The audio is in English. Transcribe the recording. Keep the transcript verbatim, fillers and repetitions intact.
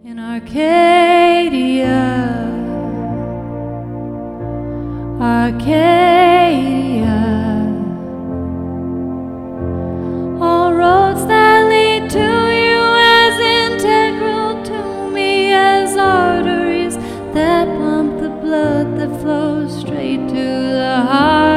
In Arcadia, Arcadia, all roads that lead to you as integral to me as arteries that pump the blood that flows straight to the heart.